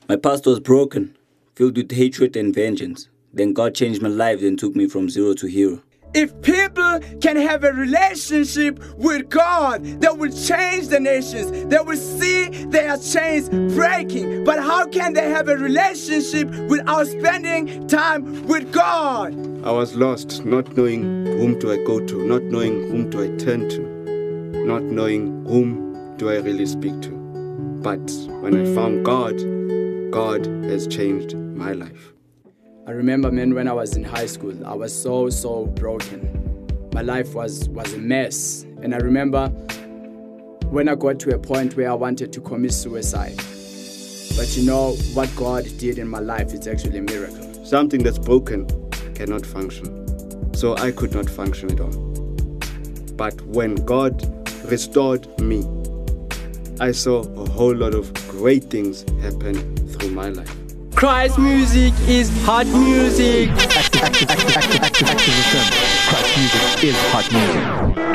My past was broken, filled with hatred and vengeance. Then God changed my life and took me from zero to hero. If people can have a relationship with God, they will change the nations. They will see their chains breaking. But how can they have a relationship without spending time with God? I was lost, not knowing whom do I go to, not knowing whom do I turn to, not knowing whom do I really speak to. But when I found God, God has changed my life. I remember, man, when I was in high school, I was so broken. My life was a mess. And I remember when I got to a point where I wanted to commit suicide. But you know, what God did in my life, it's actually a miracle. Something that's broken cannot function. So I could not function at all. But when God restored me, I saw a whole lot of great things happen through my life. Christ music is hot music. Activism. Christ music is hot music.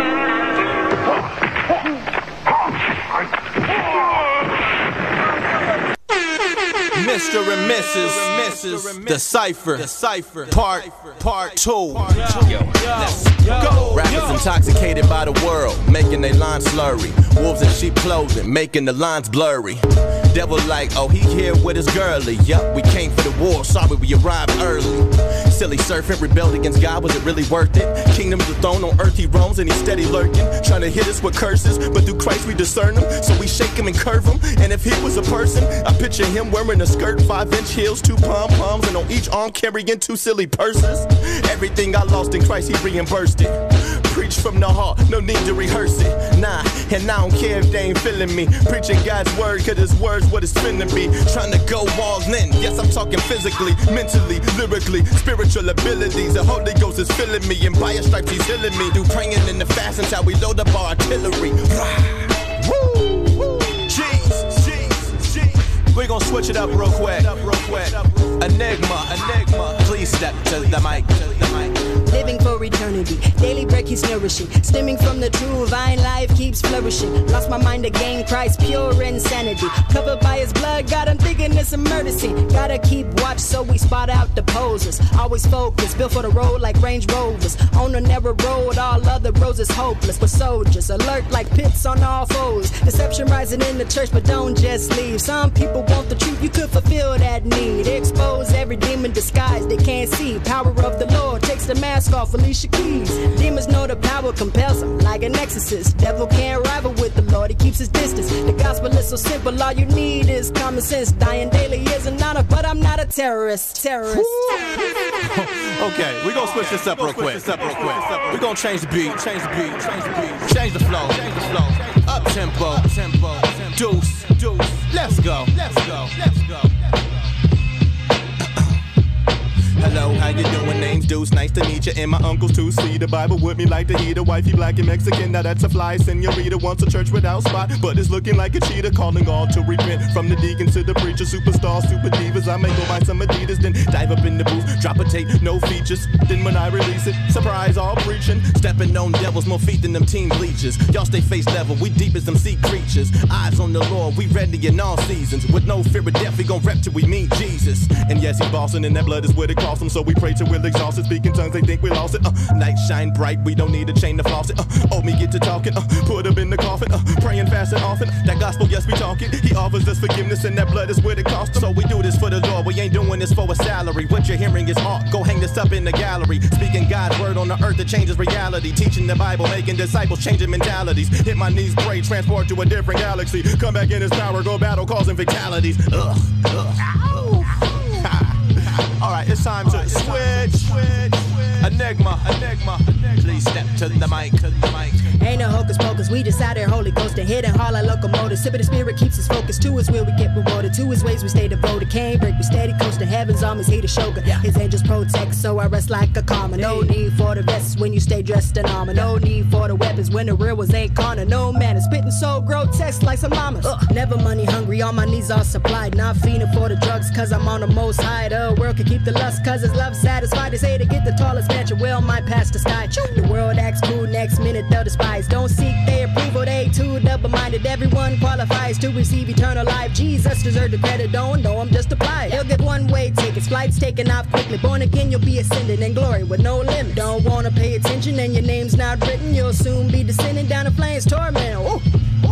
Mr. and Mrs. Decipher. Part 2. Yo, let's go. Rappers intoxicated by the world, making their lines slurry. Wolves in sheep clothing, making the lines blurry. Devil like, oh, he here with his girlie. Yup, we came for the war, sorry we arrived early. Silly serpent rebelled against God, was it really worth it? Kingdom of the throne on earth he roams and he's steady lurking, trying to hit us with curses, but through Christ we discern him. So we shake him and curve him, and if he was a person, I picture him wearing a skirt, 5-inch heels, 2 pom-poms, and on each arm carrying 2 silly purses. Everything I lost in Christ, he reimbursed it. Preach from the heart, no need to rehearse it. Nah, and I don't care if they ain't feeling me. Preaching God's word, cause his word's what it's finna be. Trying to go all in, yes I'm talking physically, mentally, lyrically, spiritual abilities. The Holy Ghost is filling me, and by his stripes he's healing me. Through praying in the fast until we load up our artillery. Woo, woo, jeez. We're gonna switch it up real quick. Enigma, please step to the mic. Living for eternity, daily bread keeps nourishing. Stemming from the true vine, life keeps flourishing. Lost my mind again, Christ, pure insanity. Covered by his blood, God, I'm thinking it's emergency. Gotta keep watch so we spot out the posers. Always focused, built for the road like Range Rovers. On a narrow road, all other roads is hopeless. We're soldiers, alert like pits on all foes. Deception rising in the church, but don't just leave. Some people want the truth, you could fulfill that need. Expose every demon disguise they can't see. Power of the Lord takes the mask off Alicia Keys. Demons know the power compels them like an exorcist. Devil can't rival with the Lord, he keeps his distance. The gospel is so simple, all you need is common sense. Dying daily is an honor, but I'm not a terrorist. Okay, we're gonna switch this up real quick. We're gonna change the beat, change the flow. Up tempo. Deuce. Let's go. Hello, how you doing? Name's Deuce, nice to meet you. And my uncles too. See the Bible with me like the heater. Wifey black and Mexican, now that's a fly senorita. Wants a church without spot, but it's looking like a cheater. Calling all to repent, from the deacon to the preacher. Superstar, super divas. I may go buy some Adidas, then dive up in the booth, drop a tape, no features. Then when I release it, surprise, all preaching. Stepping on devils, more feet than them team bleachers. Y'all stay face level, we deep as them sea creatures. Eyes on the Lord, we ready in all seasons. With no fear of death, we gon' rep till we meet Jesus. And yes, he bossing, and that blood is what it costs him. So we pray till we're exhausted, speaking tongues, they think we lost it. Night shine bright, we don't need a chain to floss it. Oh, me get to talking, put him in the coffin. Praying fast and often, that gospel, yes, we talking. He offers us forgiveness, and that blood is what it costs him. So we do this for the Lord, we ain't doing this for a salary. What you're hearing is art, go hang this up in the gallery. Speaking God's word on the earth that changes reality. Teaching the Bible, making disciples, changing mentalities. Hit my knees, pray, transport to a different galaxy. Come back in his power, go battle, causing fatalities. Alright, it's time to switch. Enigma. Please step to the mic. Ain't no hocus pocus, we just out here Holy Ghost and hidden hall like locomotives. Sipping the spirit keeps us focused. To his will we get rewarded. To his ways we stay devoted. Can't break, we steady coast to heaven's armies. He the shogun. His angels protect, so I rest like a karma. No need for the vests when you stay dressed in armor. No need for the weapons when the real ones ain't corner. No man is spitting so grotesque like some mamas. Never money hungry, all my needs are supplied. Not fiending for the drugs, cause I'm on the most high. The world can keep the lust, cause his love satisfied. They say to get the tallest man that your will might pass the sky. The world acts cool, next minute they'll despise. Don't seek their approval, they too double-minded. Everyone qualifies to receive eternal life. Jesus deserved the credit, don't know him, just apply. They'll get one-way tickets, flights taken off quickly. Born again, you'll be ascending in glory with no limit. Don't wanna pay attention and your name's not written, you'll soon be descending down the flames torment. Ooh.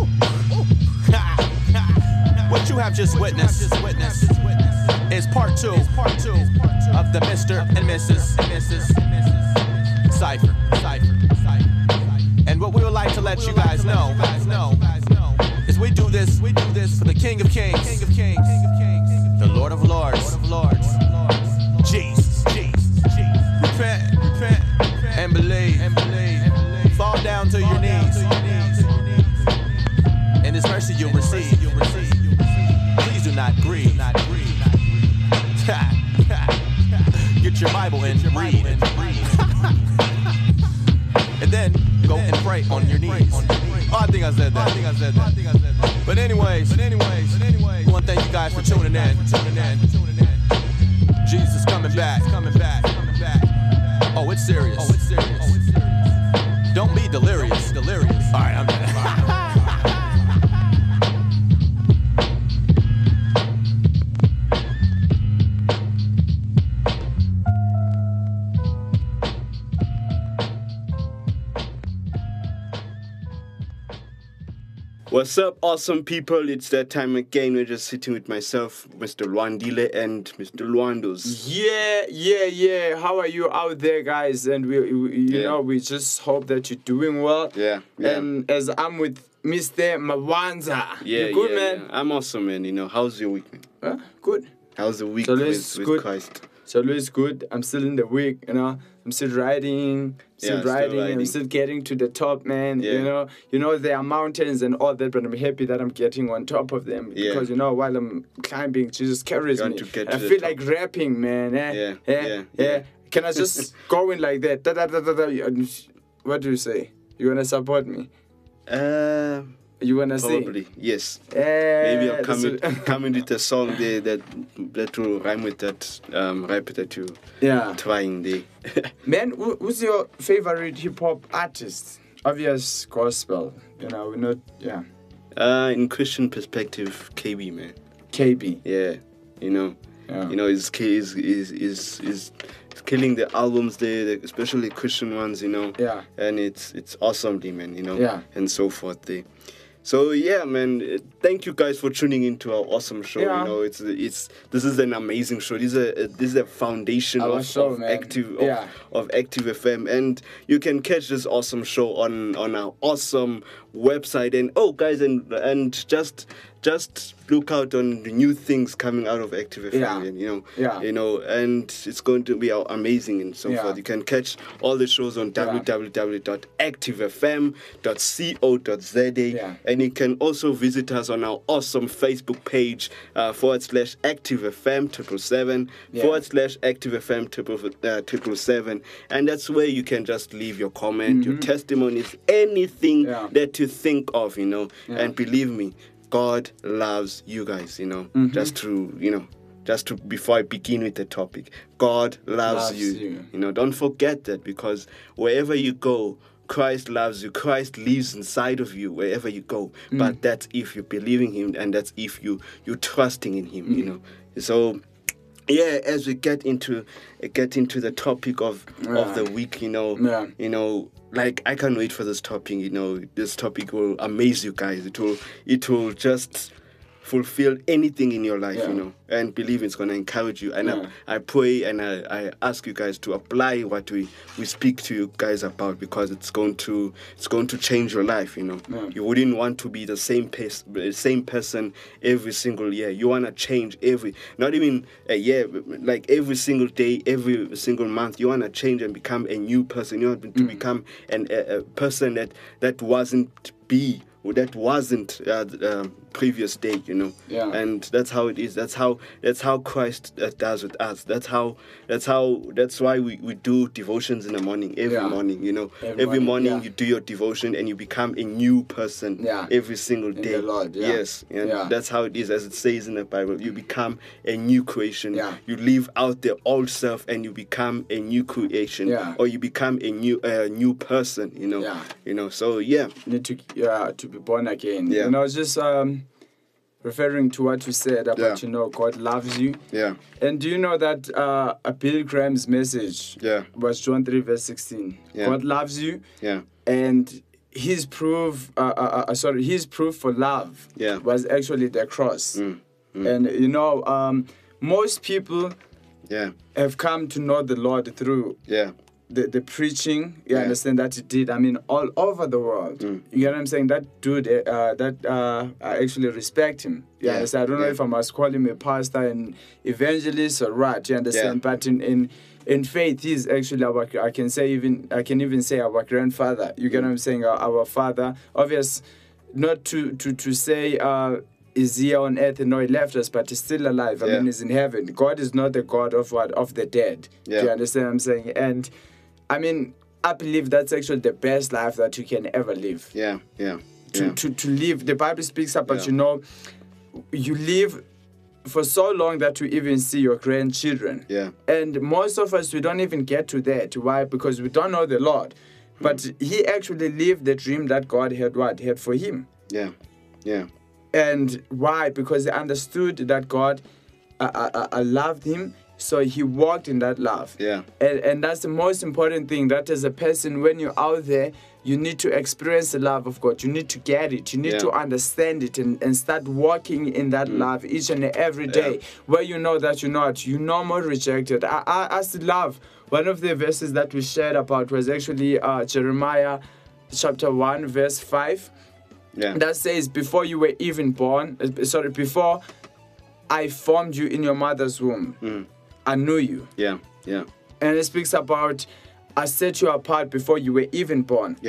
What you have just witnessed is part two of the Mr. and Mrs. Cypher. And what we would like to let you guys know is we do this for the King of Kings, the Lord of Lords, Jesus. Repent and believe. Fall down to your knees. In His mercy you'll receive. Please do not grieve. Get your Bible and read. And then go and pray on your knees. Oh, I think I said that. But anyways, I want to thank you guys for tuning in. Jesus coming back. Oh, it's serious. Don't be delirious. All right, I'm done. What's up, awesome people? It's that time again. We're just sitting with myself, Mr. Luandile, and Mr. Luandos. Yeah. How are you out there, guys? And we just hope that you're doing well. Yeah. And as I'm with Mr. Mawanza. You good, man? Yeah. I'm awesome, man. How's your week, man? Good. How's the week So with Christ? It's always good. I'm still in the week, I'm still riding. I'm still getting to the top, man. Yeah. There are mountains and all that, but I'm happy that I'm getting on top of them because while I'm climbing, Jesus carries me. I feel like rapping, man. Yeah. Can I just go in like that? What do you say? You wanna support me? You wanna say? Probably, yes. Maybe I'll come in with a song there that will rhyme with that rap that you trying there. Man, who's your favorite hip hop artist? Obvious gospel, we're not. In Christian perspective, KB, man. KB. Yeah, is killing the albums there, especially Christian ones, Yeah. And it's awesomely, man, Yeah. and so forth there. So yeah, man, thank you guys for tuning into our awesome show. Yeah. This is an amazing show. This is a foundation of Active FM, and you can catch this awesome show on our awesome website. And guys, and just look out on the new things coming out of Active FM, and it's going to be amazing and so forth. You can catch all the shows on www.activefm.co.za, and you can also visit us on our awesome Facebook page /ActiveFM 777 /ActiveFM 777, and that's where you can just leave your comment, your testimonies, anything that you think of, and believe me, God loves you guys, just to before I begin with the topic, God loves you. Don't forget that, because wherever you go, Christ loves you. Christ lives inside of you wherever you go. But that's if you believe in Him, and that's if you're trusting in Him, So yeah, as we get into the topic of the week, like, I can't wait for this topic. This topic will amaze you guys. It will just fulfill anything in your life, and believe it's going to encourage you. And I pray and I ask you guys to apply what we speak to you guys about, because it's going to change your life. You wouldn't want to be the same person every single year. You want to change not even a year, like every single day, every single month. You want to change and become a new person. You want to become a person that wasn't that wasn't previous day, you know. Yeah. And that's how it is. That's how Christ does with us. That's why we do devotions in the morning, every morning, you know. Every morning you do your devotion and you become a new person every single day. In the Lord, Yes. And that's how it is, as it says in the Bible. You become a new creation. You leave out the old self and you become a new creation. Or you become a new person, you know. You know, so you need to be born again. You know, just referring to what you said about, you know, God loves you. And do you know that Bill Graham's message was John 3 verse 16. God loves you. And his proof for love was actually the cross. And you know, most people have come to know the Lord through the preaching, you understand, that he did, I mean, all over the world. You know what I'm saying? That dude, I actually respect him. You understand? I don't know if I must call him a pastor, an evangelist, or what, you understand? But in faith, he's actually I can even say our grandfather. You get what I'm saying? Our father. Obvious, not to say is here on earth and no, he left us, but he's still alive. I mean, he's in heaven. God is not the God of what? Of the dead. Do you understand what I'm saying? And I mean, I believe that's actually the best life that you can ever live. To live, the Bible speaks about, you know, you live for so long that you even see your grandchildren. And most of us, we don't even get to that. Why? Because we don't know the Lord. But he actually lived the dream that God had for him. And why? Because he understood that God loved him. So he walked in that love. And that's the most important thing, that as a person, when you're out there, you need to experience the love of God. You need to get it. You need to understand it and start walking in that love each and every day, where you know that you're no more rejected. I still love, one of the verses that we shared about was actually Jeremiah chapter 1, verse 5. That says, before you were even born, before I formed you in your mother's womb, I knew you. And it speaks about, I set you apart before you were even born.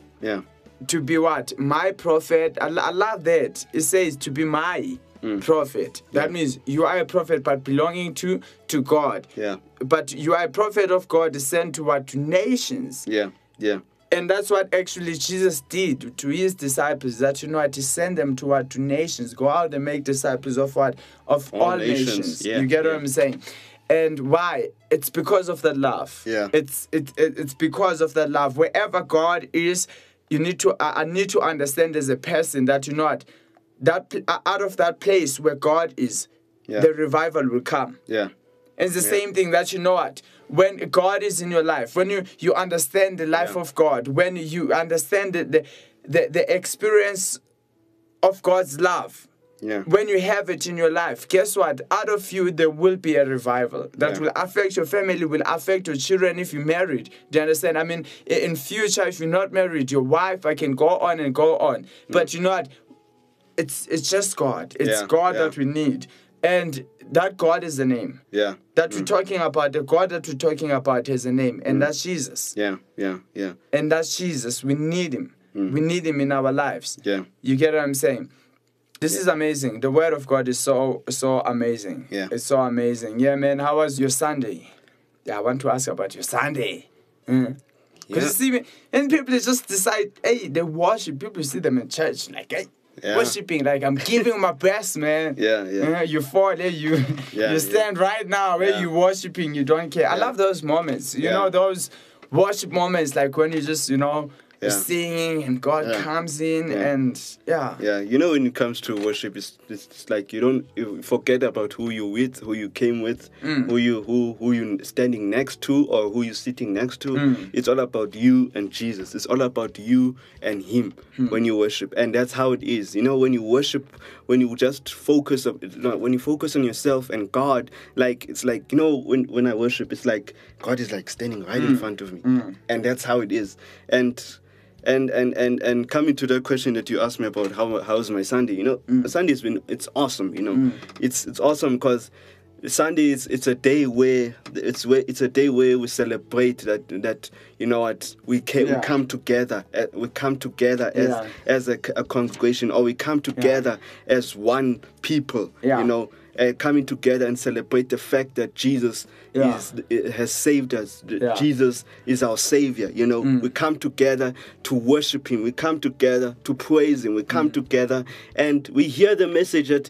To be what? My prophet. I love that. It says to be my prophet. That means you are a prophet, but belonging to God. But you are a prophet of God, sent to what? To nations. And that's what actually Jesus did to his disciples, that, you know what, to send them to what? To nations. Go out and make disciples of what? Of all nations. You get what I'm saying? And why? It's because of that love. It's because of that love. Wherever God is, I need to understand as a person that, you know what, that out of that place where God is, the revival will come. And it's the same thing that, you know what, when God is in your life, when you understand the life of God, when you understand the experience of God's love, when you have it in your life, guess what? Out of you, there will be a revival that will affect your family, will affect your children if you're married. Do you understand? I mean, in future, if you're not married, your wife, I can go on and go on. But you know what? It's just God. It's God that we need. And that God is the name. That we're talking about, the God that we're talking about has a name. And that's Jesus. And that's Jesus. We need him. We need him in our lives. You get what I'm saying? This is amazing. The word of God is so amazing. It's so amazing. Yeah, man. How was your Sunday? I want to ask about your Sunday. Because you see, and people just decide, hey, they worship. People see them in church, like, hey, worshiping, like, I'm giving my best, man. You fall there, you stand right now where you worshiping, you don't care. I love those moments. You know, those worship moments, like when you just, you know, singing and God comes in and you know, when it comes to worship, it's like you forget about who you're with, who you came with, who you standing next to, or who you're sitting next to. It's all about you and Jesus. It's all about you and him when you worship. And that's how it is. You know, when you worship, when you just focus when you focus on yourself and God, like, it's like, you know, when I worship, it's like God is like standing right in front of me. And that's how it is. And coming to the question that you asked me about how's my Sunday, you know, Sunday's it's awesome, you know. It's awesome because Sunday it's a day where we celebrate that you know what we come together as a congregation, or we come together as one people, you know, coming together and celebrate the fact that Jesus has saved us. Jesus is our Savior. You know, we come together to worship Him. We come together to praise Him. We come together and we hear the message that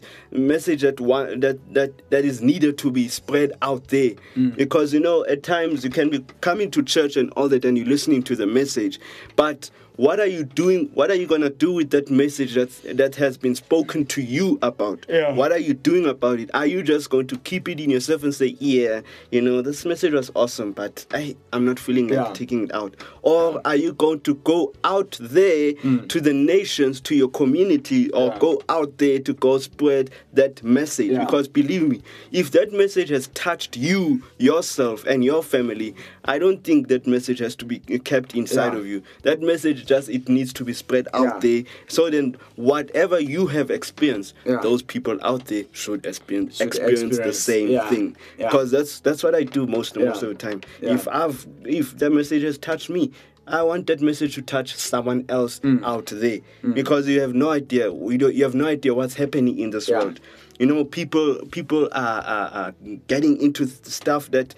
is needed to be spread out there. Because you know, at times you can be coming to church and all that, and you're listening to the message, but what are you doing? What are you going to do with that message that has been spoken to you about? What are you doing about it? Are you just going to keep it in yourself and say, yeah, you know, this message was awesome, but I'm not feeling like taking it out? Or are you going to go out there to the nations, to your community, or go out there to go spread that message? Because believe me, if that message has touched you, yourself, and your family, I don't think that message has to be kept inside of you. That message it needs to be spread out there. So then whatever you have experienced, those people out there should experience the same thing. Because that's what I do most of the time. If that message has touched me, I want that message to touch someone else out there. Because you have no idea. You have no idea what's happening in this world. You know, people are getting into stuff that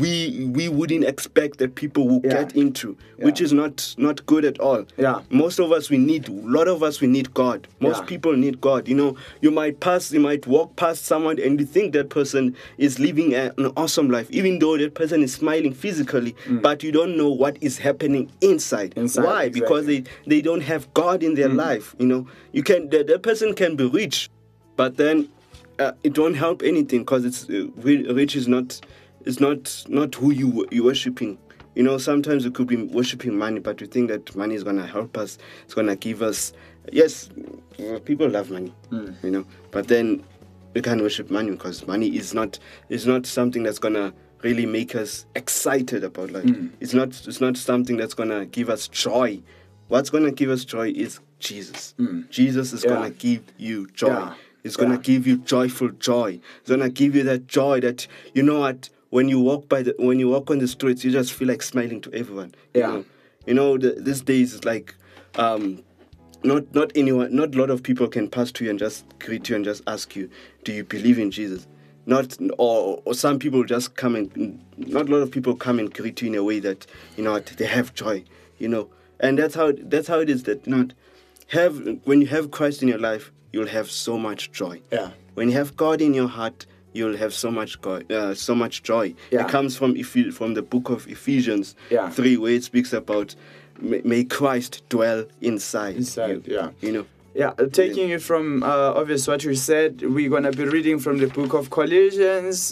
we wouldn't expect that people will get into, which is not good at all. Most of us, we need God. Most people need God. You know, you might walk past someone and you think that person is living an awesome life, even though that person is smiling physically, but you don't know what is happening inside. Why? Exactly. Because they don't have God in their life. You know, that person can be rich, but then it won't help anything, because rich is not. It's not who you're worshiping. You know, sometimes we could be worshiping money, but we think that money is going to help us. It's going to give us... Yes, people love money, you know. But then we can't worship money, because money is not something that's going to really make us excited about life. It's not something that's going to give us joy. What's going to give us joy is Jesus. Jesus is going to give you joy. It's going to give you joyful joy. It's going to give you that joy that, you know what... When you walk on the streets, you just feel like smiling to everyone. You know, these days it's like, not a lot of people can pass to you and just greet you and just ask you, do you believe in Jesus? Or some people just come and, not a lot of people come and greet you in a way that, you know, they have joy. You know, and that's how it is that when you have Christ in your life, you'll have so much joy. When you have God in your heart, you'll have so much joy. It comes from the book of Ephesians 3, where it speaks about may Christ dwell inside you. You know. Taking it from obviously what you said, we're gonna be reading from the book of Colossians,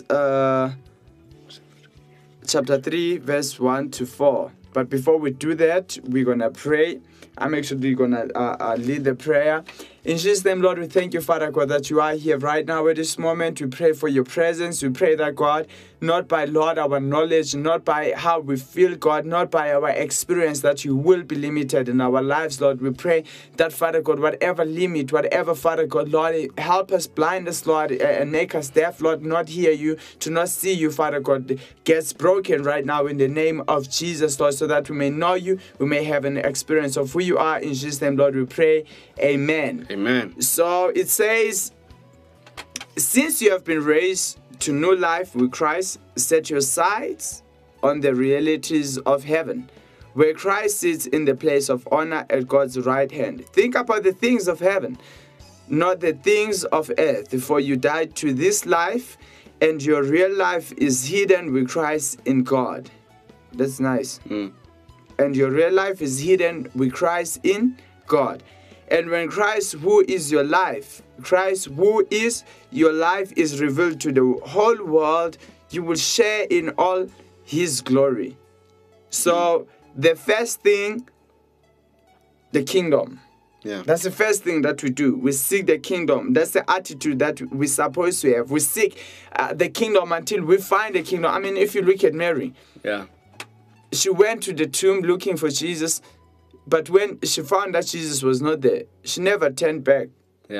chapter 3, verse 1 to 4. But before we do that, we're gonna pray. I'm actually gonna lead the prayer. In Jesus' name, Lord, we thank you, Father God, that you are here right now at this moment. We pray for your presence. We pray that, God, not by, Lord, our knowledge, not by how we feel, God, not by our experience, that you will be limited in our lives, Lord. We pray that, Father God, whatever limit, whatever, Father God, Lord, help us, blind us, Lord, and make us deaf, Lord, not hear you, to not see you, Father God, gets broken right now in the name of Jesus, Lord, so that we may know you, we may have an experience of who you are. In Jesus' name, Lord, we pray. Amen. Amen. So it says, since you have been raised to new life with Christ, set your sights on the realities of heaven, where Christ sits in the place of honor at God's right hand. Think about the things of heaven, not the things of earth, for you died to this life, and your real life is hidden with Christ in God. That's nice. And your real life is hidden with Christ in God. And when Christ, who is your life, is revealed to the whole world, you will share in all his glory. So the first thing, the kingdom. That's the first thing that we do. We seek the kingdom. That's the attitude that we're supposed to have. We seek the kingdom until we find the kingdom. I mean, if you look at Mary, she went to the tomb looking for Jesus. But when she found that Jesus was not there, she never turned back.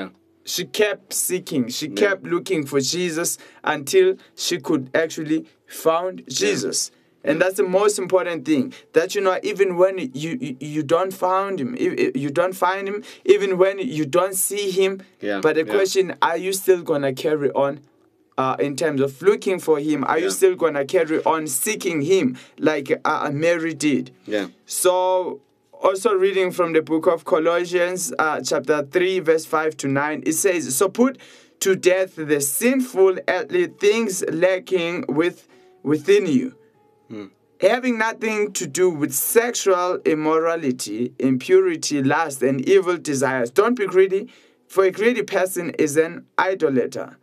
she kept seeking. She kept looking for Jesus until she could actually found Jesus. And that's the most important thing. That even when you don't find him, even when you don't see him. But the question: are you still gonna carry on? In terms of looking for him, are you still gonna carry on seeking him like Mary did? So. Also reading from the book of Colossians, chapter 3, verse 5 to 9, it says, "So put to death the sinful earthly things lacking within you, having nothing to do with sexual immorality, impurity, lust, and evil desires. Don't be greedy, for a greedy person is an idolater,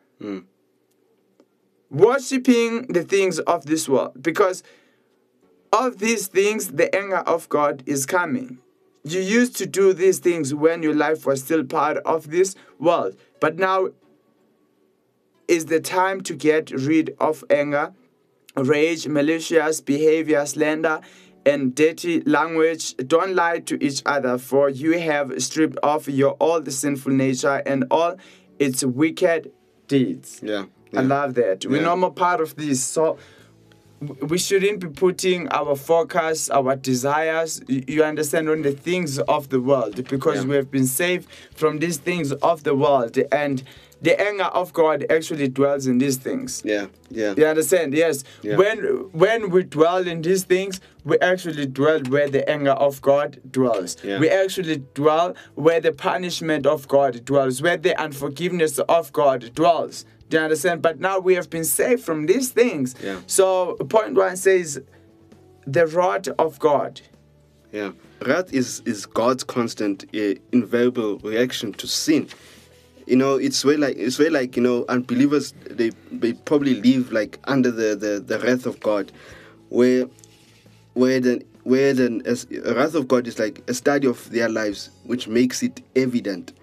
worshipping the things of this world, because of these things, the anger of God is coming. You used to do these things when your life was still part of this world. But now is the time to get rid of anger, rage, malicious behavior, slander, and dirty language. Don't lie to each other, for you have stripped off your old sinful nature and all its wicked deeds." I love that. We're no more part of this. So we shouldn't be putting our focus, our desires, you understand, on the things of the world, because we have been saved from these things of the world, and the anger of God actually dwells in these things. You understand? Yes. When we dwell in these things, we actually dwell where the anger of God dwells. We actually dwell where the punishment of God dwells, where the unforgiveness of God dwells. Do you understand? But now we have been saved from these things. So point 1 says, the wrath of God. Wrath is God's constant, invariable reaction to sin. It's where unbelievers they probably live like under the wrath of God, where the wrath of God is like a study of their lives, which makes it evident.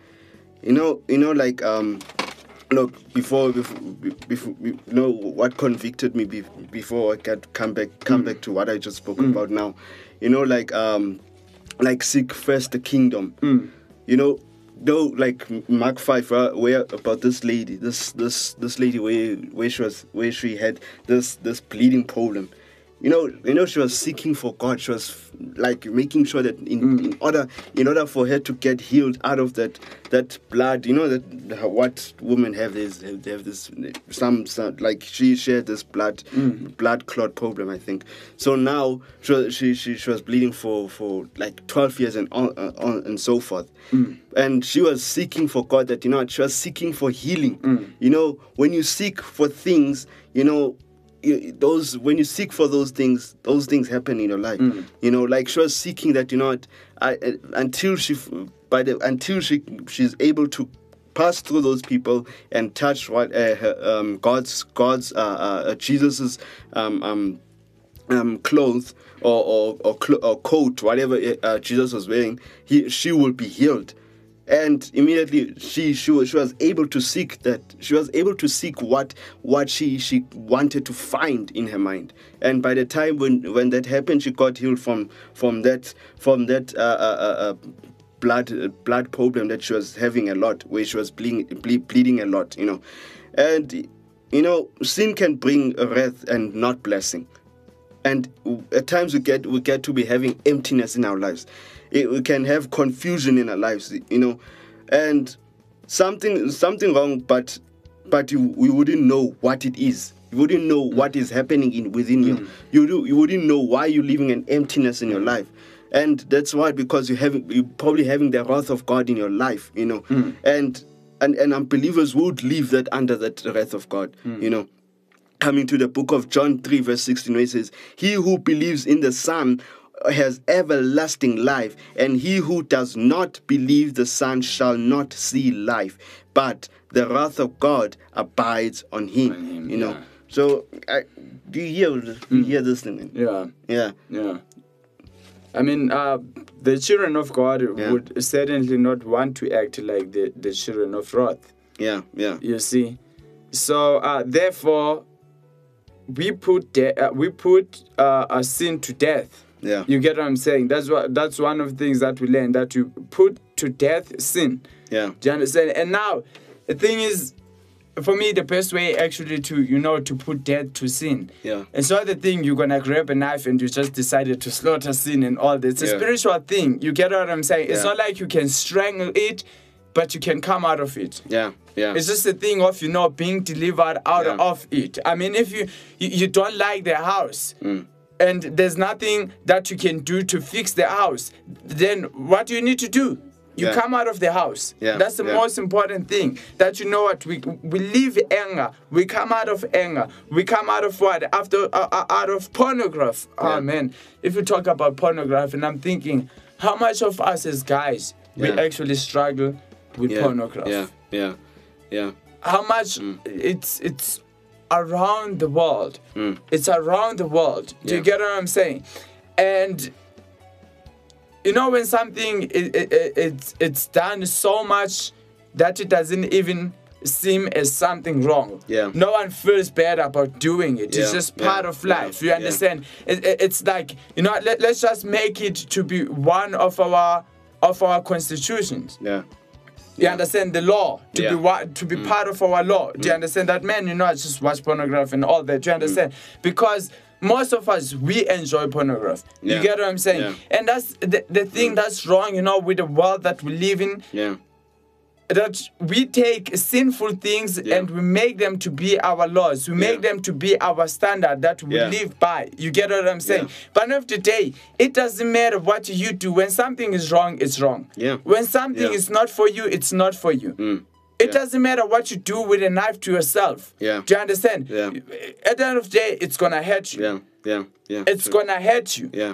Look, before what convicted me before I could come back to what I just spoke about now. Seek first the kingdom. Like Mark 5, where about this lady, this lady where she had this bleeding problem. She was seeking for God. She was like making sure that in order for her to get healed out of that blood, what women have is they have this some like she had this blood clot problem, I think. So now she was bleeding for like 12 years and on and so forth. And she was seeking for God, that she was seeking for healing. When you seek for things, when you seek for those things happen in your life. Like she was seeking that, until she's able to pass through those people and touch what God's Jesus's clothes or coat, whatever Jesus was wearing, she will be healed. And immediately she was able to seek that. She was able to seek what she wanted to find in her mind. And by the time when that happened, she got healed from that blood problem that she was having a lot, where she was bleeding a lot. And sin can bring wrath and not blessing. And at times we get to be having emptiness in our lives. We can have confusion in our lives, and something wrong, but we wouldn't know what it is. You wouldn't know what is happening within you. You wouldn't know why you're living an emptiness in your life, and that's why, because you're probably having the wrath of God in your life, and unbelievers would live that under that wrath of God, Coming to the book of John 3, verse 16, where it says, "He who believes in the Son has everlasting life, and he who does not believe the Son shall not see life, but the wrath of God abides on him." So do you hear this thing? Yeah. I mean, the children of God would certainly not want to act like the children of wrath. You see, so therefore we put a sin to death. You get what I'm saying? That's one of the things that we learn, that you put to death sin. Do you understand? And now the thing is, for me, the best way actually to put death to sin. Yeah. It's not the thing you're gonna grab a knife and you just decided to slaughter sin and all this. It's a spiritual thing. You get what I'm saying? It's not like you can strangle it, but you can come out of it. Yeah. It's just a thing of being delivered out of it. I mean, if you don't like the house. And there's nothing that you can do to fix the house, then what do you need to do? You come out of the house. That's the most important thing. That you know what, we leave anger. We come out of anger. We come out of what? Out of pornography. Oh man, if you talk about pornography, and I'm thinking, how much of us as guys we actually struggle with pornography? Yeah. How much it's around the world. It's around the world. Do you get what I'm saying? And when something it's done so much that it doesn't even seem as something wrong. No one feels bad about doing it. It's just part of life. You understand? It's like let's just make it to be one of our constitutions. You understand the law to be part of our law. Do you understand that, man? I just watch pornography and all that. Do you understand? Because most of us, we enjoy pornography. You get what I'm saying? And that's the thing that's wrong, with the world that we live in. That we take sinful things and we make them to be our laws. We make them to be our standard that we live by. You get what I'm saying? But end of the day, it doesn't matter what you do. When something is wrong, it's wrong. When something is not for you, it's not for you. It doesn't matter what you do with a knife to yourself. Do you understand? At the end of the day, it's going to hurt you. It's going to hurt you.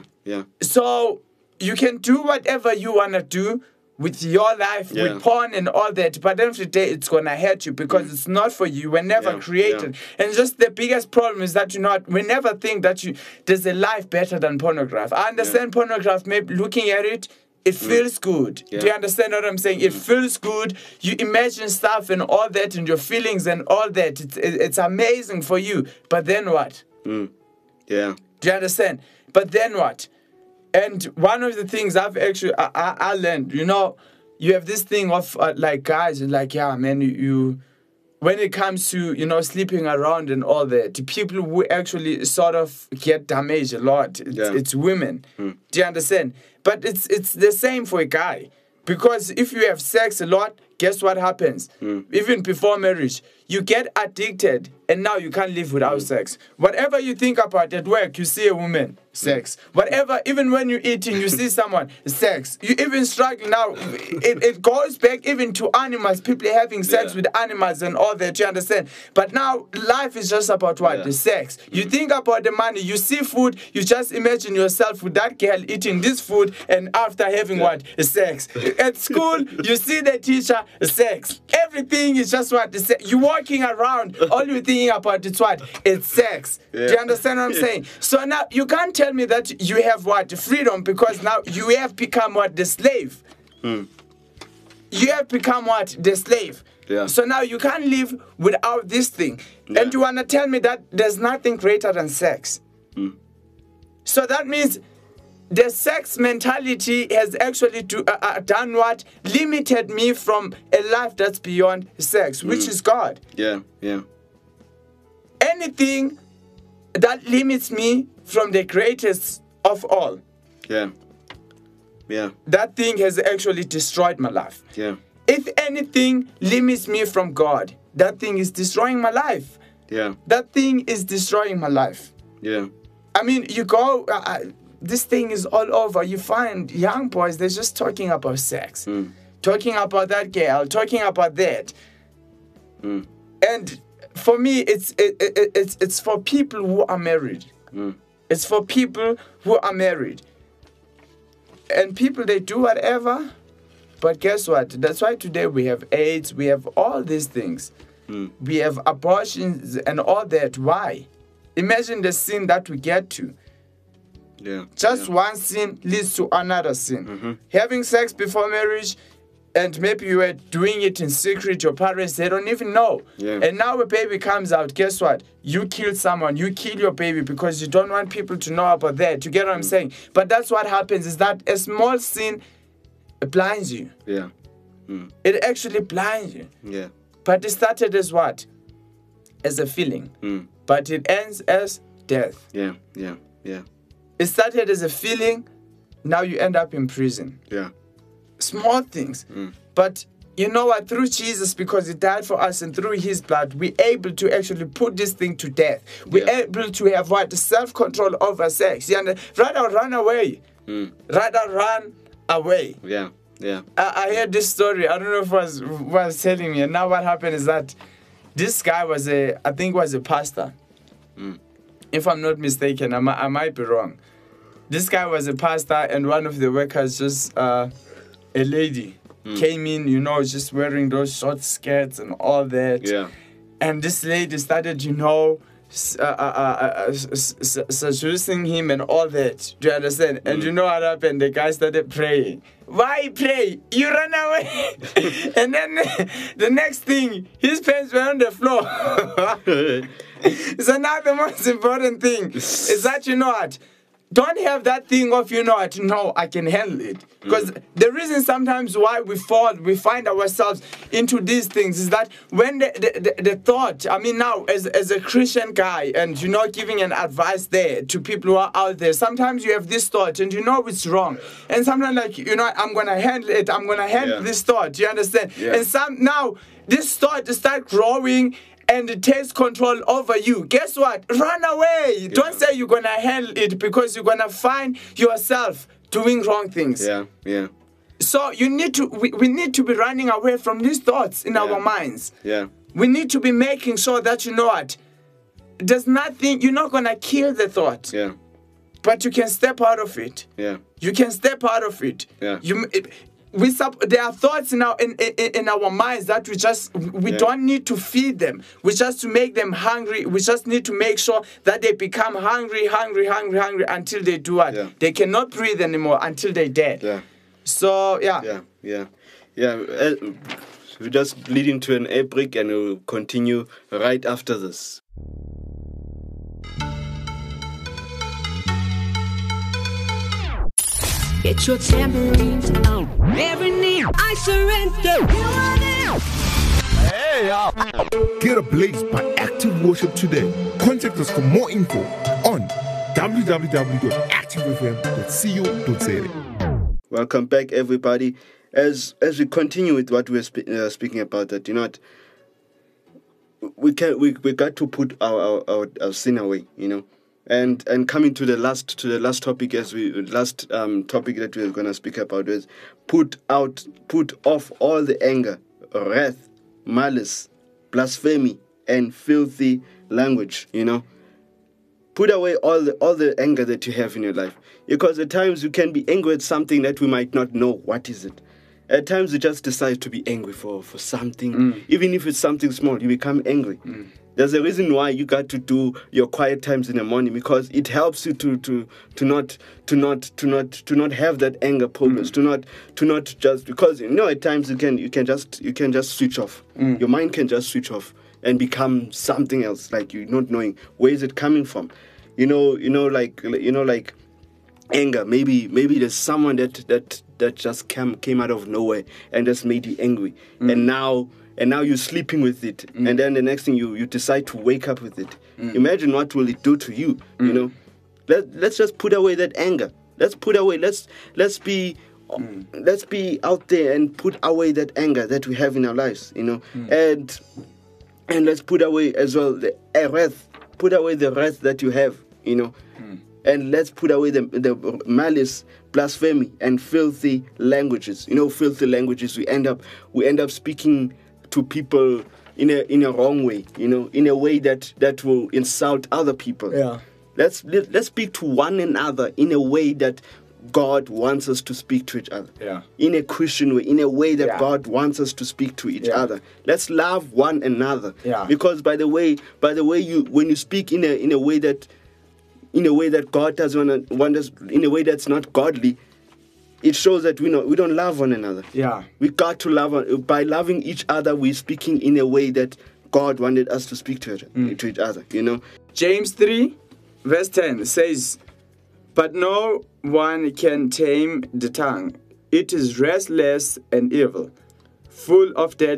So you can do whatever you want to do with your life, with porn and all that, but at the end of the day, it's going to hurt you because it's not for you. You were never created. And just the biggest problem is that we never think that there's a life better than pornography. I understand pornography, maybe looking at it, it feels good. Do you understand what I'm saying? It feels good. You imagine stuff and all that and your feelings and all that. It's amazing for you. But then what? Do you understand? But then what? And one of the things I've actually I learned, you have this thing of like guys, like, man, you when it comes to sleeping around and all that, the people who actually sort of get damaged a lot, it's women. Do you understand? But it's the same for a guy, because if you have sex a lot, guess what happens? Even before marriage, you get addicted, and now you can't live without sex. Whatever you think about at work, you see a woman, sex. Whatever, even when you're eating, you see someone, sex. You even struggle now. It goes back even to animals, people having sex with animals and all that, you understand? But now, life is just about what? The sex. You think about the money, you see food, you just imagine yourself with that girl eating this food, and after having what? Sex. At school, you see the teacher, sex. Everything is just what? You're walking around, all you're thinking about is what? It's sex. Do you understand what I'm saying? So now, you can't tell me that you have what? Freedom, because now you have become what? The slave. You have become what? The slave. So now you can't live without this thing. And you want to tell me that there's nothing greater than sex. So that means the sex mentality has actually done what? Limited me from a life that's beyond sex, which is God. Anything that limits me from the greatest of all, that thing has actually destroyed my life. If anything limits me from God, that thing is destroying my life. That thing is destroying my life. I mean, you go... this thing is all over. You find young boys, they're just talking about sex. Talking about that girl, talking about that. And for me, it's for people who are married. It's for people who are married. And people, they do whatever. But guess what? That's why today we have AIDS, we have all these things. We have abortions and all that. Why? Imagine the sin that we get to. Just one sin leads to another sin. Having sex before marriage, and maybe you were doing it in secret, your parents, they don't even know. And now a baby comes out, guess what? You kill someone, you kill your baby because you don't want people to know about that. You get what I'm saying? But that's what happens, is that a small sin blinds you. It actually blinds you. But it started as what? As a feeling. But it ends as death. Yeah. It started as a feeling, now you end up in prison. Yeah. Small things. But you know what? Through Jesus, because he died for us and through his blood, we're able to actually put this thing to death. We're able to have what? Self-control over sex. Rather run away. Rather run away. Yeah. I heard this story. I don't know if it was telling me. And now what happened is that this guy was a pastor. If I'm not mistaken, I might be wrong. This guy was a pastor, and one of the workers, just a lady, came in, just wearing those short skirts and all that. Yeah. And this lady started, seducing him and all that. Do you understand? And you know what happened? The guy started praying. Why pray? You run away. And then the next thing, his pants were on the floor. So now the most important thing is that, you know what? Don't have that thing of, no, I can handle it. Because the reason sometimes why we find ourselves into these things is that when the thought, now as a Christian guy and, giving an advice there to people who are out there, sometimes you have this thought and it's wrong. And sometimes I'm going to handle it. I'm going to handle this thought. You understand? Yeah. And now this thought start growing and it takes control over you. Guess what? Run away. Yeah. Don't say you're going to handle it because you're going to find yourself doing wrong things. Yeah. So we need to be running away from these thoughts in our minds. Yeah. We need to be making sure that, there's nothing, you're not going to kill the thought. Yeah. But you can step out of it. Yeah. You can step out of it. Yeah. There are thoughts in our minds that we don't need to feed them. We just to make them hungry. We just need to make sure that they become hungry until they do what? Yeah. They cannot breathe anymore until they're dead. Yeah. So Yeah. We just lead into an air break and we'll continue right after this. Get your tambourines on. Every knee I surrender. You are there. Hey, y'all. Get ablaze by active worship today. Contact us for more info on www.activefm.co.za. Welcome back, everybody. As we continue with what we're speaking about, that we got to put our sin away, And coming to the last topic, topic that we're gonna speak about is put off all the anger, wrath, malice, blasphemy, and filthy language. Put away all the anger that you have in your life, because at times you can be angry at something that we might not know what is it. At times you just decide to be angry for something, even if it's something small, you become angry. There's a reason why you got to do your quiet times in the morning, because it helps you to not have that anger problems, to not just, because at times you can just switch off. Your mind can just switch off and become something else, like you're not knowing where is it coming from. Like anger. Maybe there's someone that just came out of nowhere and just made you angry, and now you're sleeping with it, and then the next thing you decide to wake up with it. Imagine what will it do to you. Let's just put away that anger. Let's put away. Let's be out there and put away that anger that we have in our lives. And let's put away as well the wrath. Put away the wrath that you have. And let's put away the malice, blasphemy, and filthy languages. Filthy languages. We end up speaking to people in a wrong way. In a way that will insult other people. Yeah. Let's speak to one another in a way that God wants us to speak to each other. Yeah. In a Christian way, in a way that God wants us to speak to each other. Let's love one another. Yeah. Because by the way, when you speak in a way that God doesn't want us, in a way that's not godly, it shows that we don't love one another. Yeah. We got to love. By loving each other, we're speaking in a way that God wanted us to speak to each other. James 3, verse 10 says, "But no one can tame the tongue. It is restless and evil, full of deadly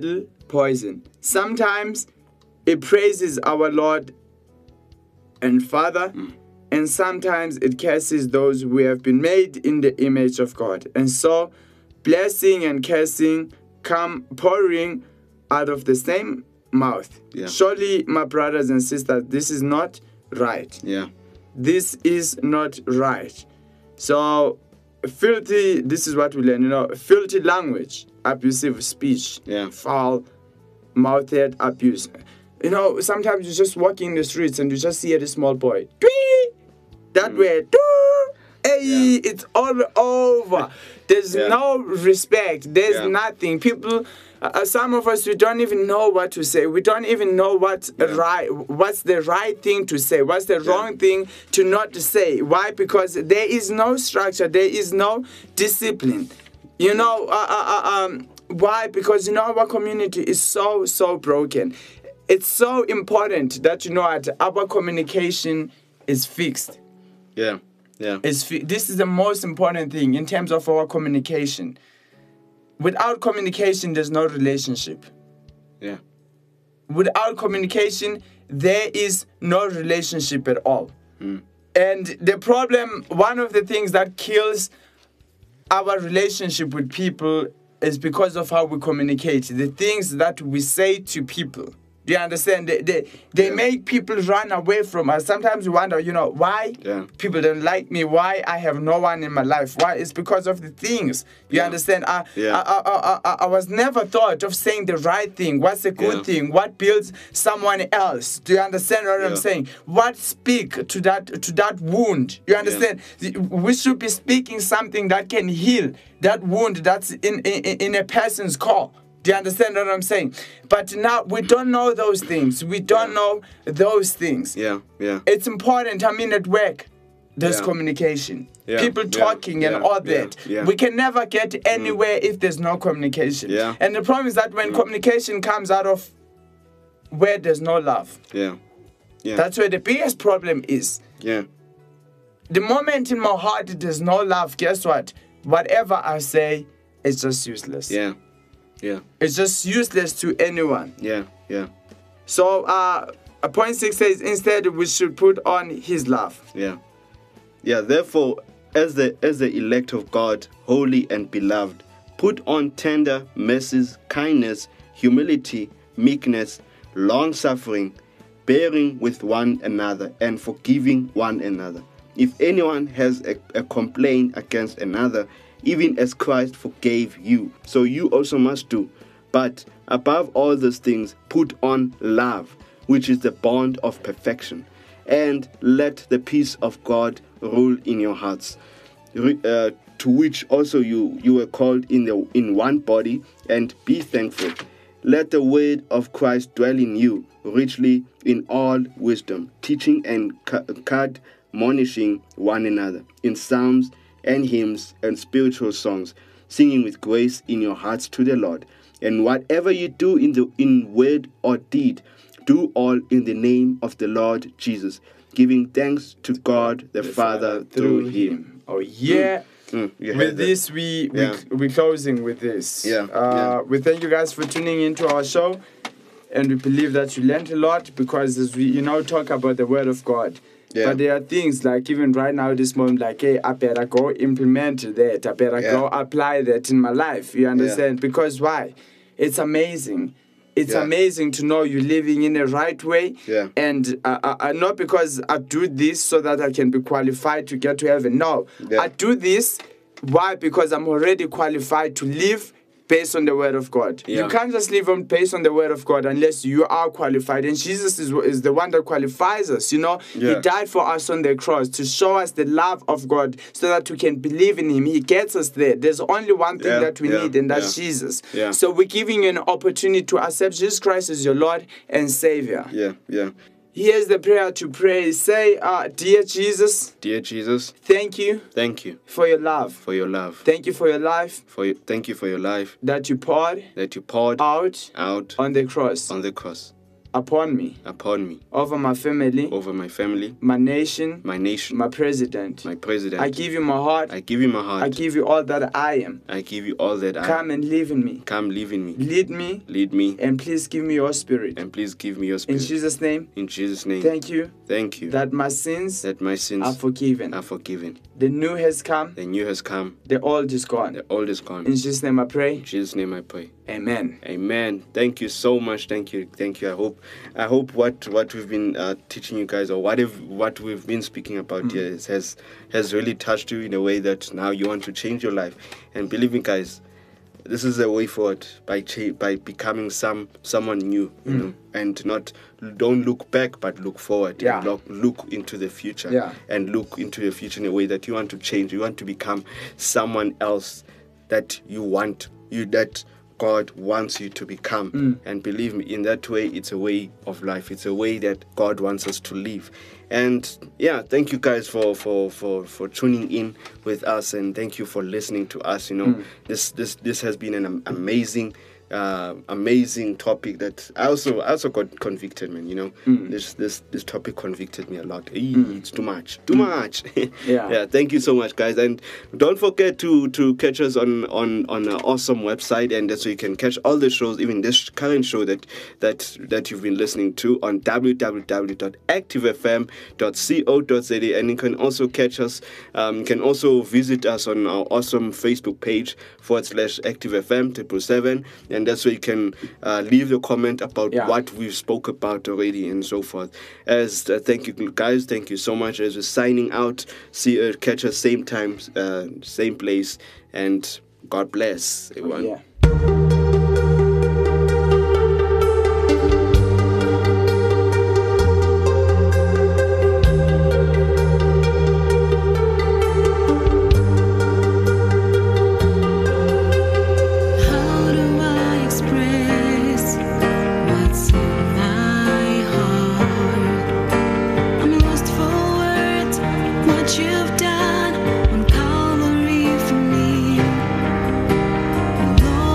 poison. Sometimes it praises our Lord and Father, and sometimes it curses those who have been made in the image of God. And so, blessing and cursing come pouring out of the same mouth. Yeah. Surely, my brothers and sisters, this is not right. Yeah. This is not right. So, filthy, this is what we learn, filthy language, abusive speech, Yeah. foul mouthed abuse. Sometimes you just walk in the streets and you just see a small boy. Twee! That way. Doo! Hey, it's all over. There's no respect. There's nothing. People, some of us, we don't even know what to say. We don't even know what's the right thing to say. What's the wrong thing to not to say. Why? Because there is no structure. There is no discipline. Why? Because our community is so broken. It's so important that our communication is fixed. Yeah. Yeah. This is the most important thing in terms of our communication. Without communication, there's no relationship. Yeah. Without communication, there is no relationship at all. And the problem, one of the things that kills our relationship with people is because of how we communicate. The things that we say to people. Do you understand? They make people run away from us. Sometimes we wonder, why people don't like me, why I have no one in my life. Why? It's because of the things. You understand? I was never thought of saying the right thing. What's a good thing? What builds someone else? Do you understand what I'm saying? What speak to that wound? You understand? We should be speaking something that can heal that wound that's in a person's core. Do you understand what I'm saying? But now we don't know those things. We don't know those things. Yeah. It's important. At work, there's communication. People talking and all that. We can never get anywhere if there's no communication. And the problem is that when communication comes out of where there's no love, that's where the biggest problem is. The moment in my heart there's no love, guess what? Whatever I say, it's just useless. It's just useless to anyone. So, point 6 says, instead we should put on His love. Therefore, as the elect of God, holy and beloved, put on tender mercies, kindness, humility, meekness, long-suffering, bearing with one another, and forgiving one another. If anyone has a complaint against another, even as Christ forgave you, so you also must do. But above all those things, put on love, which is the bond of perfection. And let the peace of God rule in your hearts, to which also you were called in one body, and be thankful. Let the word of Christ dwell in you richly in all wisdom, teaching and admonishing one another in psalms and hymns and spiritual songs, singing with grace in your hearts to the Lord. And whatever you do in word or deed, do all in the name of the Lord Jesus, giving thanks to God the Father through Him. Oh yeah. With this, we're closing with this. We thank you guys for tuning into our show, and we believe that you learned a lot, because as we talk about the Word of God. But there are things like even right now, this moment, like, hey, I better go implement that. I better go apply that in my life. You understand? Because why? It's amazing. It's amazing to know you're living in the right way. And not because I do this so that I can be qualified to get to heaven. No, I do this. Why? Because I'm already qualified to live based on the Word of God. You can't just live based on the Word of God unless you are qualified. And Jesus is the one that qualifies us. He died for us on the cross to show us the love of God so that we can believe in Him. He gets us there. There's only one thing that we need, and that's Jesus. So we're giving you an opportunity to accept Jesus Christ as your Lord and Savior. Here's the prayer to pray. Say, dear Jesus. Dear Jesus. Thank you. Thank you. For your love. For your love. Thank you for your life. Thank you for your life. That you poured. That you poured out on the cross. On the cross. upon me, over my family, my nation, my president. I give you my heart. I give you all that I am. Come and live in me. Lead me. And please give me your spirit. In Jesus' name. Thank you. That my sins are forgiven. The new has come. The old is gone. In Jesus' name I pray. Amen. Thank you so much. Thank you. I hope what we've been teaching you guys, or what we've been speaking about here has really touched you in a way that now you want to change your life. And believe me, guys, this is a way forward by becoming someone new, you know, and don't look back but look forward. Yeah. Look into the future. Yeah. And look into the future in a way that you want to change. You want to become someone else that that God wants you to become. And believe me, in that way, it's a way of life. It's a way that God wants us to live. And yeah, thank you guys for tuning in with us, and thank you for listening to us. You know, this has been an amazing topic that I also got convicted, man. You know, this topic convicted me a lot. It's too much. Yeah. Thank you so much, guys, and don't forget to catch us on an awesome website, and that's where you can catch all the shows, even this current show that you've been listening to, on www.activefm.co.za, and you can also catch us. You can also visit us on our awesome Facebook page /ActiveFM 777. And that's where you can leave a comment about what we've spoke about already and so forth. Thank you, guys. Thank you so much. As we're signing out, catch us same time, same place, and God bless everyone. You've done on Calvary for me.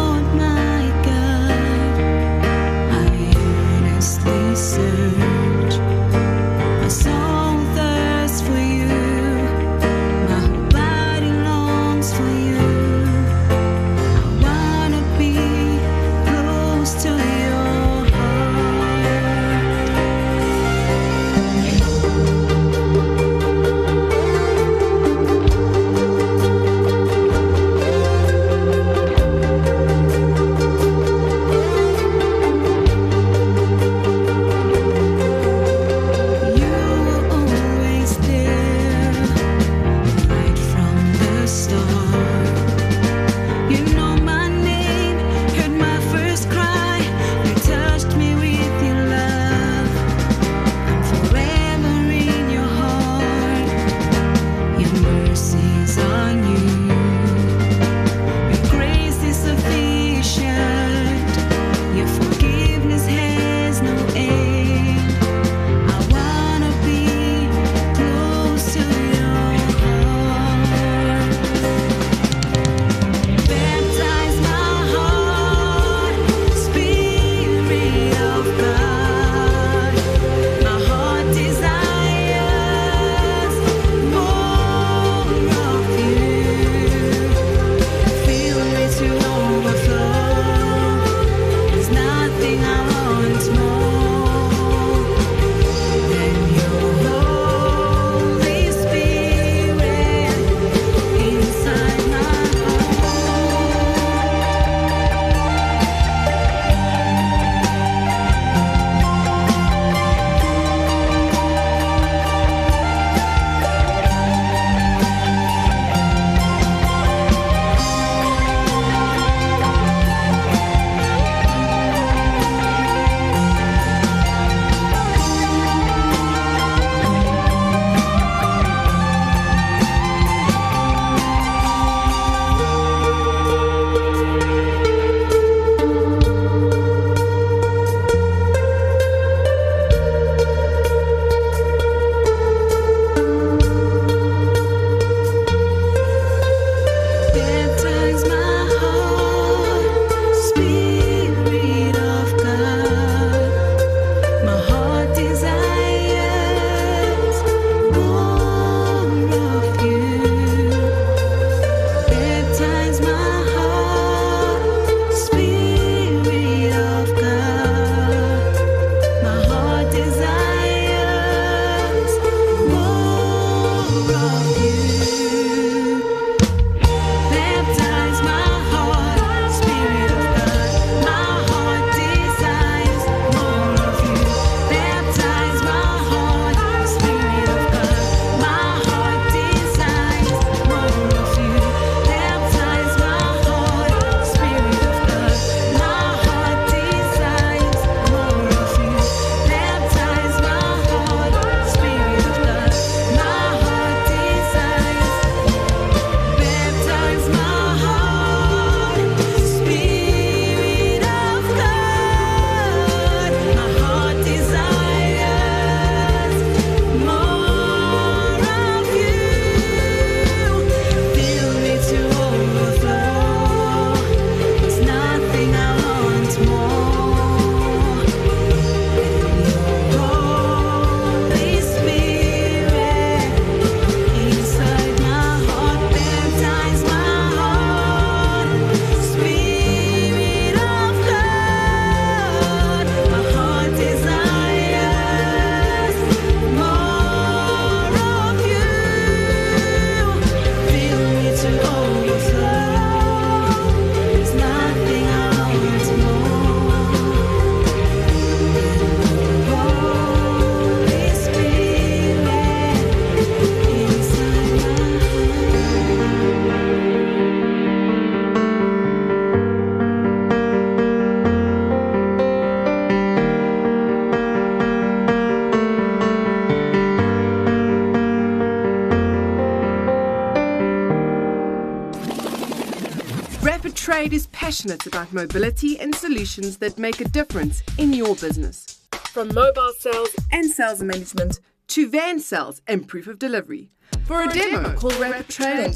Rapid Trade is passionate about mobility and solutions that make a difference in your business. From mobile sales and sales management to van sales and proof of delivery. For a demo, call Rapid Trade on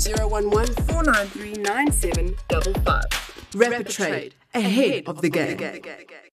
011-493-9755. Rapid Trade, ahead of the game.